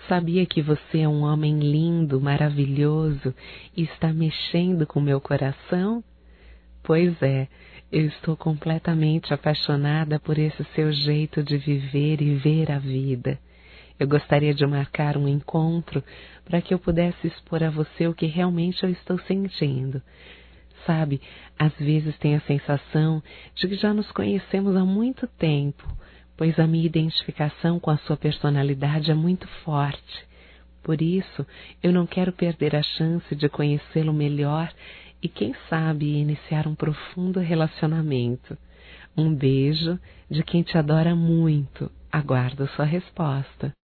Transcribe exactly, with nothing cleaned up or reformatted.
Sabia que você é um homem lindo, maravilhoso e está mexendo com meu coração? Pois é, eu estou completamente apaixonada por esse seu jeito de viver e ver a vida. Eu gostaria de marcar um encontro para que eu pudesse expor a você o que realmente eu estou sentindo. Sabe, às vezes tenho a sensação de que já nos conhecemos há muito tempo, pois a minha identificação com a sua personalidade é muito forte. Por isso, eu não quero perder a chance de conhecê-lo melhor e, quem sabe, iniciar um profundo relacionamento. Um beijo de quem te adora muito. Aguardo sua resposta.